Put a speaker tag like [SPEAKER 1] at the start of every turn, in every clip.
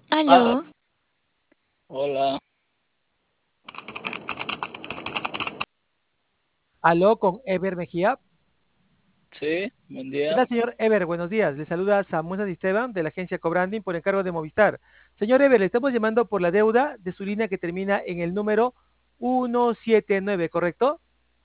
[SPEAKER 1] Ah,
[SPEAKER 2] Aló,
[SPEAKER 1] hola,
[SPEAKER 3] Aló, con Ever Mejía.
[SPEAKER 1] sí, buen
[SPEAKER 3] ¿Qué
[SPEAKER 1] día.
[SPEAKER 3] tal, señor Ever? Buenos días. Le saluda Samuel Esteban de la agencia Cobranding por encargo de Movistar. Señor Ever, le estamos llamando por la deuda de su línea que termina en el número 179, ¿correcto?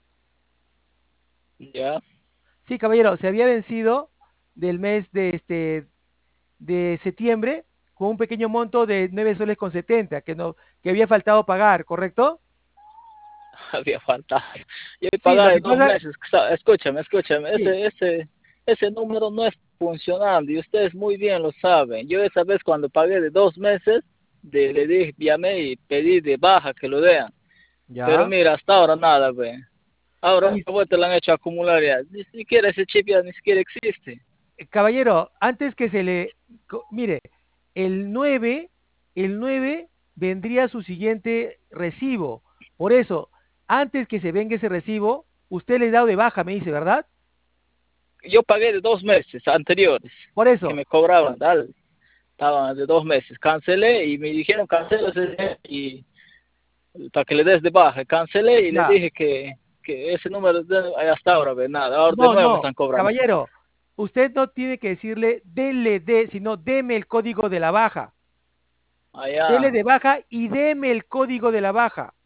[SPEAKER 1] Ya,
[SPEAKER 3] Sí, caballero, se había vencido del mes de septiembre con un pequeño monto de 9 soles con 70 que había faltado pagar, ¿correcto?
[SPEAKER 1] había faltado. Yo he
[SPEAKER 3] Sí, lo
[SPEAKER 1] pagado de
[SPEAKER 3] que
[SPEAKER 1] dos
[SPEAKER 3] pasa,
[SPEAKER 1] meses. Escúchame,
[SPEAKER 3] sí,
[SPEAKER 1] ese número no es funcionando y ustedes muy bien lo saben. Yo esa vez cuando pagué de 2 meses, le dije, llamé y pedí de baja que lo vean. Pero
[SPEAKER 3] ya.
[SPEAKER 1] mira, hasta ahora nada, ve. Ahora
[SPEAKER 3] Y
[SPEAKER 1] te lo han hecho acumular ya. Ni siquiera ese chip ya ni siquiera existe.
[SPEAKER 3] caballero, antes que se le, mire, el 9, el 9 vendría su siguiente recibo. Por eso, antes que se venga ese recibo, usted le da de baja, me dice, ¿verdad?
[SPEAKER 1] Yo pagué de 2 meses anteriores
[SPEAKER 3] Por
[SPEAKER 1] que
[SPEAKER 3] eso,
[SPEAKER 1] me cobraban, tal. Estaban de 2 meses. Cancelé y me dijeron cancela y para que le des de baja. Cancelé y le
[SPEAKER 3] ya.
[SPEAKER 1] dije que ese número hasta ahora, ve nada. Ahora de
[SPEAKER 3] No,
[SPEAKER 1] nuevo me
[SPEAKER 3] no,
[SPEAKER 1] están cobrando.
[SPEAKER 3] caballero, usted no tiene que decirle dele de, sino deme el código de la baja. Dele
[SPEAKER 1] Allá.
[SPEAKER 3] de baja y deme el código de la baja.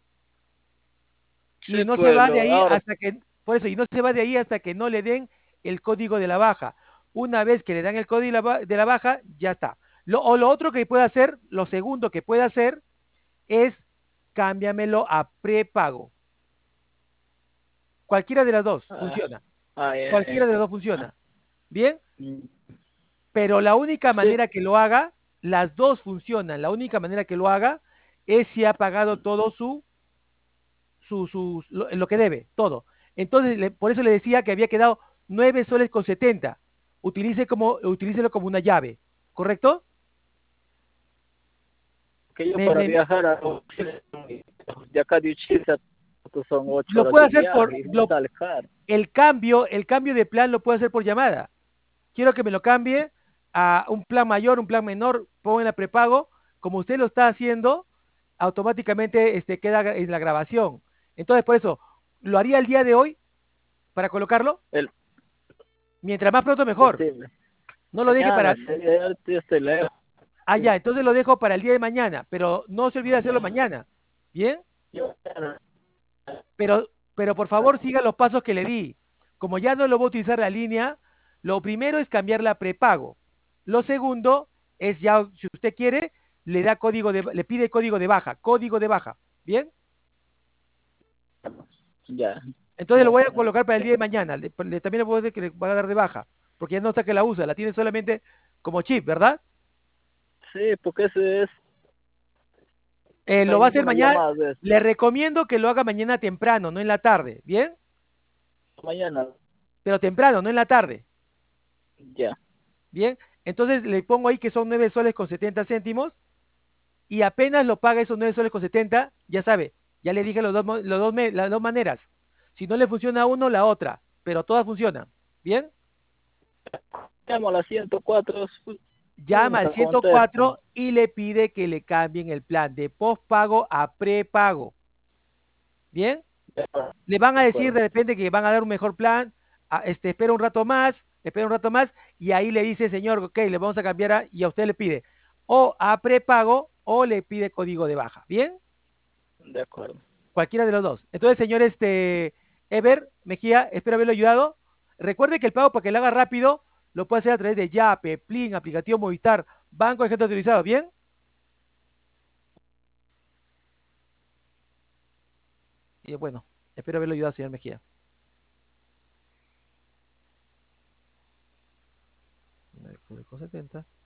[SPEAKER 3] Y
[SPEAKER 1] Sí,
[SPEAKER 3] no se
[SPEAKER 1] pues
[SPEAKER 3] va de ahí
[SPEAKER 1] ahora
[SPEAKER 3] hasta que, por eso, y no se va de ahí hasta que no le den el código de la baja. Una vez que le dan el código de la baja, ya está. O lo otro que puede hacer, lo segundo que puede hacer es cámbiamelo a prepago. Cualquiera de las dos
[SPEAKER 1] ah,
[SPEAKER 3] funciona.
[SPEAKER 1] ay,
[SPEAKER 3] Cualquiera de las dos funciona. Bien,
[SPEAKER 1] mm,
[SPEAKER 3] pero la única
[SPEAKER 1] sí,
[SPEAKER 3] manera que lo haga, las dos funcionan. La única manera que lo haga es si ha pagado todo lo que debe, todo. Entonces, por eso le decía que había quedado 9 soles con 70. Utilícelo como una llave, ¿correcto?
[SPEAKER 1] que yo
[SPEAKER 3] Me-
[SPEAKER 1] para
[SPEAKER 3] me-
[SPEAKER 1] viajar a Chile, de acá de Chile son ocho
[SPEAKER 3] lo
[SPEAKER 1] horas
[SPEAKER 3] puede
[SPEAKER 1] de
[SPEAKER 3] hacer
[SPEAKER 1] viaje y me sale caro.
[SPEAKER 3] el cambio de plan lo puede hacer por llamada. Quiero que me lo cambie a un plan mayor, un plan menor, pongo en la prepago, como usted lo está haciendo, automáticamente queda en la grabación. Entonces, por eso, lo haría el día de hoy para colocarlo,
[SPEAKER 1] El,
[SPEAKER 3] mientras más pronto mejor.
[SPEAKER 1] decime,
[SPEAKER 3] No lo deje para,
[SPEAKER 1] mañana, sería, yo estoy lejos.
[SPEAKER 3] allá, entonces lo dejo para el día de mañana, pero no se olvide hacerlo
[SPEAKER 1] Mañana,
[SPEAKER 3] mañana, ¿bien?
[SPEAKER 1] yo mañana,
[SPEAKER 3] Pero por favor siga los pasos que le di. Como ya no lo voy a utilizar la línea, lo primero es cambiar la prepago. Lo segundo es ya, si usted quiere, le pide código de baja, ¿bien?
[SPEAKER 1] ya.
[SPEAKER 3] Entonces lo voy a colocar para el día de mañana. También le puedo decir que le va a dar de baja, porque ya no está que la usa, la tiene solamente como chip, ¿verdad?
[SPEAKER 1] Sí, porque ese es, no
[SPEAKER 3] Lo
[SPEAKER 1] hay
[SPEAKER 3] va a hacer
[SPEAKER 1] ninguna
[SPEAKER 3] mañana.
[SPEAKER 1] llamada de eso.
[SPEAKER 3] Le recomiendo que lo haga mañana temprano, no en la tarde, ¿bien?
[SPEAKER 1] Mañana,
[SPEAKER 3] Pero temprano, no en la tarde,
[SPEAKER 1] ya.
[SPEAKER 3] ¿bien? Entonces le pongo ahí que son 9 soles con 70 céntimos y apenas lo paga esos 9 soles con 70, ya sabe, ya le dije las dos maneras. Si no le funciona uno, la otra, pero todas funcionan, ¿bien?
[SPEAKER 1] Llamo a la 104,
[SPEAKER 3] Llama al
[SPEAKER 1] nunca contestan.
[SPEAKER 3] 104 y le pide que le cambien el plan de postpago a prepago, ¿bien?
[SPEAKER 1] De acuerdo,
[SPEAKER 3] Le van a
[SPEAKER 1] de
[SPEAKER 3] decir
[SPEAKER 1] acuerdo.
[SPEAKER 3] de repente que van a dar un mejor plan, espera un rato más, y ahí le dice, señor, ok, le vamos a cambiar y a usted le pide o a prepago o le pide código de baja, ¿bien?
[SPEAKER 1] De acuerdo.
[SPEAKER 3] Cualquiera de los dos. Entonces, señor Ever Mejía, espero haberlo ayudado. Recuerde que el pago para que lo haga rápido lo puede hacer a través de Yape, Plin, aplicativo Movistar, banco de gente autorizado, ¿bien? Y bueno, espero haberlo ayudado, señor Mejía. 9,70.